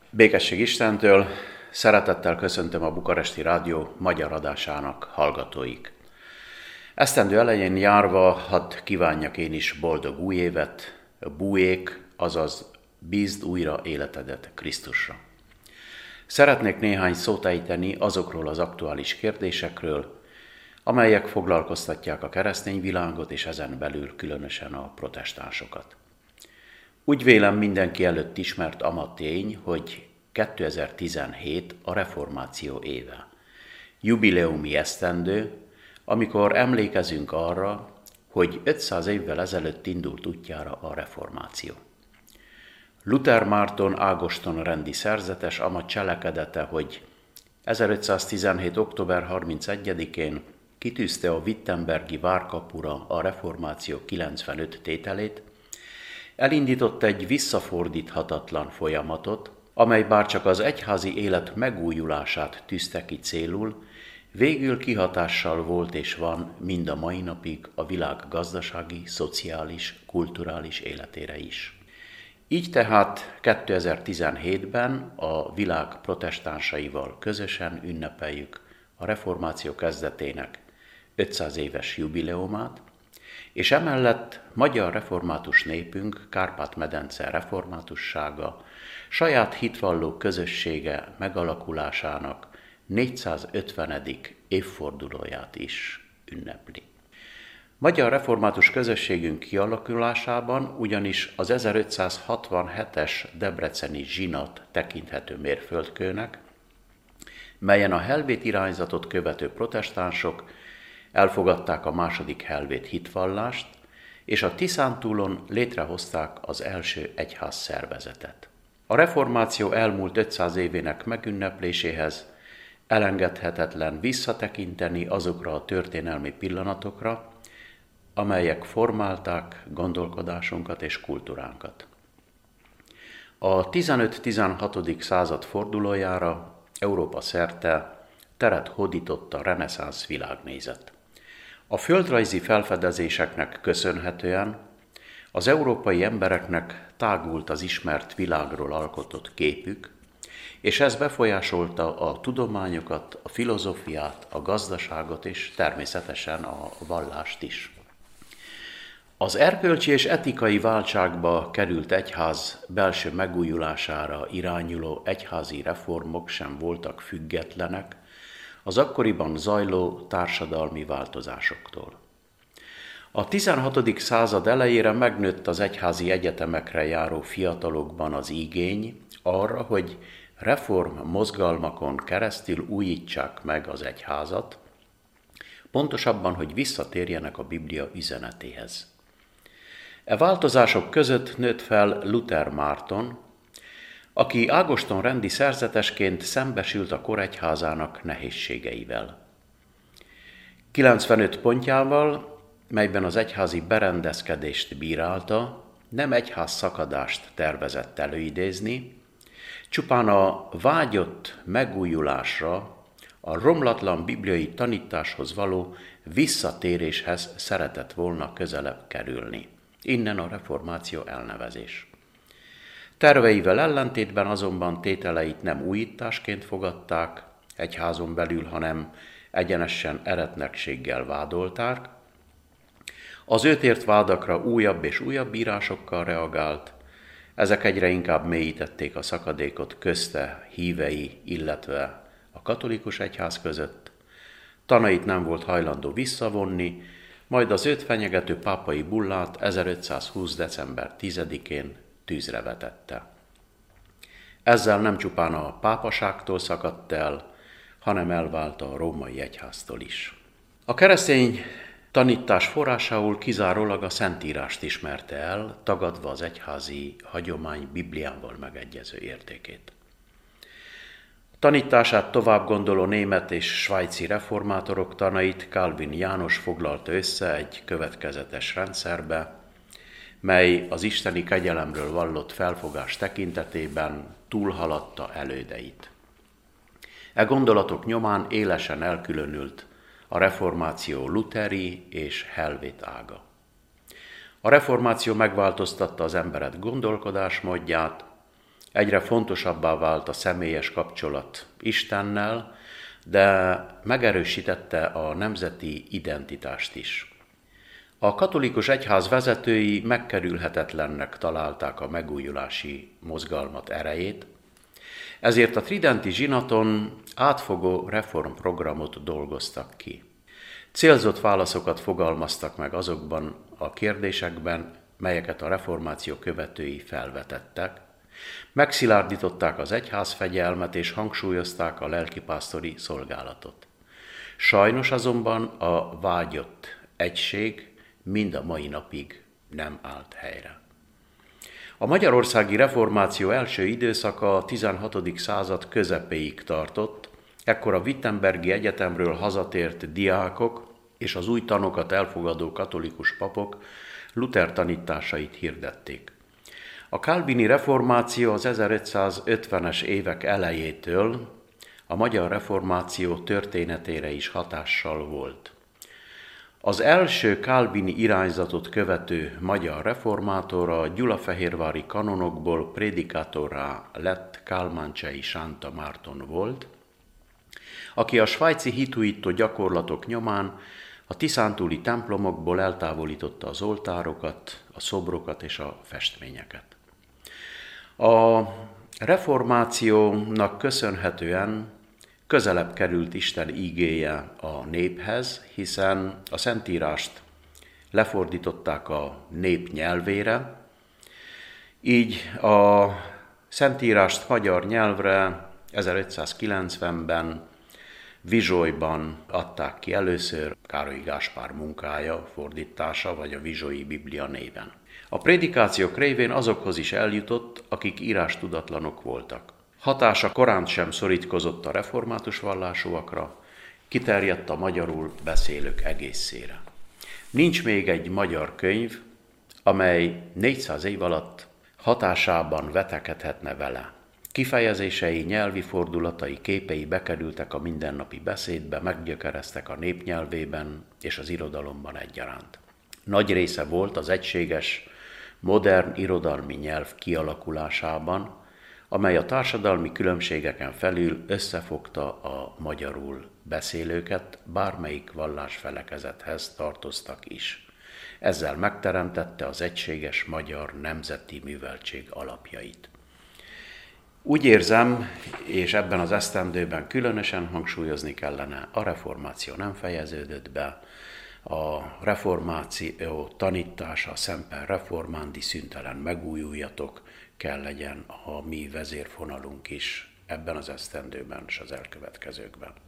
Békesség Istentől, szeretettel köszöntöm a Bukaresti Rádió magyar adásának hallgatóik. Esztendő elején járva, hadd kívánjak én is boldog új évet, bújék, azaz bízd újra életedet Krisztusra. Szeretnék néhány szót ejteni azokról az aktuális kérdésekről, amelyek foglalkoztatják a keresztény világot és ezen belül különösen a protestánsokat. Úgy vélem mindenki előtt ismert ama tény, hogy 2017 a reformáció éve. Jubileumi esztendő, amikor emlékezünk arra, hogy 500 évvel ezelőtt indult útjára a reformáció. Luther Márton Ágoston rendi szerzetes ama cselekedete, hogy 1517. október 31-én kitűzte a wittenbergi várkapura a reformáció 95 tételét, elindított egy visszafordíthatatlan folyamatot, amely bárcsak az egyházi élet megújulását tűzte ki célul, végül kihatással volt és van mind a mai napig a világ gazdasági, szociális, kulturális életére is. Így tehát 2017-ben a világ protestánsaival közösen ünnepeljük a reformáció kezdetének 500 éves jubileumát, és emellett magyar református népünk, Kárpát-medence reformátussága, saját hitvalló közössége megalakulásának 450. évfordulóját is ünnepli. Magyar református közösségünk kialakulásában ugyanis az 1567-es debreceni zsinat tekinthető mérföldkőnek, melyen a helvét irányzatot követő protestánsok elfogadták a második helvét hitvallást, és a Tiszántúlon létrehozták az első egyház szervezetet. A reformáció elmúlt 500 évének megünnepléséhez elengedhetetlen visszatekinteni azokra a történelmi pillanatokra, amelyek formálták gondolkodásunkat és kultúránkat. A 15-16. század fordulójára Európa szerte teret hódított a reneszánsz világnézet. A földrajzi felfedezéseknek köszönhetően az európai embereknek tágult az ismert világról alkotott képük, és ez befolyásolta a tudományokat, a filozófiát, a gazdaságot és természetesen a vallást is. Az erkölcsi és etikai váltságba került egyház belső megújulására irányuló egyházi reformok sem voltak függetlenek az akkoriban zajló társadalmi változásoktól. A 16. század elejére megnőtt az egyházi egyetemekre járó fiatalokban az igény arra, hogy reform mozgalmakon keresztül újítsák meg az egyházat, pontosabban, hogy visszatérjenek a Biblia üzenetéhez. E változások között nőtt fel Luther Márton, aki Ágoston rendi szerzetesként szembesült a koregyházának nehézségeivel. 95 pontjával, melyben az egyházi berendezkedést bírálta, nem egyház szakadást tervezett előidézni, csupán a vágyott megújulásra, a romlatlan bibliai tanításhoz való visszatéréshez szeretett volna közelebb kerülni. Innen a reformáció elnevezés. Terveivel ellentétben azonban tételeit nem újításként fogadták egyházon belül, hanem egyenesen eretnekséggel vádolták. Az őt ért vádakra újabb és újabb írásokkal reagált, ezek egyre inkább mélyítették a szakadékot közte hívei, illetve a katolikus egyház között. Tanait nem volt hajlandó visszavonni, majd az őt fenyegető pápai bullát 1520. december 10-én tűzre vetette. Ezzel nem csupán a pápaságtól szakadt el, hanem elvált a római egyháztól is. A keresztény tanítás forrásául kizárólag a Szentírást ismerte el, tagadva az egyházi hagyomány Bibliával megegyező értékét. Tanítását tovább gondoló német és svájci reformátorok tanait Calvin János foglalta össze egy következetes rendszerbe, mely az isteni kegyelemről vallott felfogás tekintetében túlhaladta elődeit. E gondolatok nyomán élesen elkülönült a reformáció lutheri és helvét ága. A reformáció megváltoztatta az emberek gondolkodásmódját, egyre fontosabbá vált a személyes kapcsolat Istennel, de megerősítette a nemzeti identitást is. A katolikus egyház vezetői megkerülhetetlennek találták a megújulási mozgalmat erejét, ezért a tridenti zsinaton átfogó reformprogramot dolgoztak ki. Célzott válaszokat fogalmaztak meg azokban a kérdésekben, melyeket a reformáció követői felvetettek, megszilárdították az egyházfegyelmet és hangsúlyozták a lelkipásztori szolgálatot. Sajnos azonban a vágyott egység mind a mai napig nem állt helyre. A magyarországi reformáció első időszaka a 16. század közepéig tartott, ekkor a Wittenbergi Egyetemről hazatért diákok és az új tanokat elfogadó katolikus papok Luther tanításait hirdették. A kálvini reformáció az 1550-es évek elejétől a magyar reformáció történetére is hatással volt. Az első kálvini irányzatot követő magyar reformátor a gyulafehérvári kanonokból prédikátorrá lett Kálmáncsei Sánta Márton volt, aki a svájci hituitó gyakorlatok nyomán a tiszántúli templomokból eltávolította az oltárokat, a szobrokat és a festményeket. A reformációnak köszönhetően közelebb került Isten igéje a néphez, hiszen a Szentírást lefordították a nép nyelvére, így a Szentírást magyar nyelvre 1590-ben Vizsolyban adták ki először, Károly Gáspár munkája, fordítása, vagy a Vizsolyi Biblia néven. A prédikációk révén azokhoz is eljutott, akik írástudatlanok voltak. Hatása korán sem szorítkozott a református vallásúakra, kiterjedt a magyarul beszélők egészére. Nincs még egy magyar könyv, amely 400 év alatt hatásában vetekedhetne vele. Kifejezései, nyelvi fordulatai, képei bekerültek a mindennapi beszédbe, meggyökereztek a népnyelvében és az irodalomban egyaránt. Nagy része volt az egységes, modern irodalmi nyelv kialakulásában, amely a társadalmi különbségeken felül összefogta a magyarul beszélőket, bármelyik vallásfelekezethez tartoztak is. Ezzel megteremtette az egységes magyar nemzeti műveltség alapjait. Úgy érzem, és ebben az esztendőben különösen hangsúlyozni kellene, a reformáció nem fejeződött be, a reformáció tanítása, semper reformandi, szüntelen megújuljatok, kell legyen a mi vezérfonalunk is ebben az esztendőben és az elkövetkezőkben.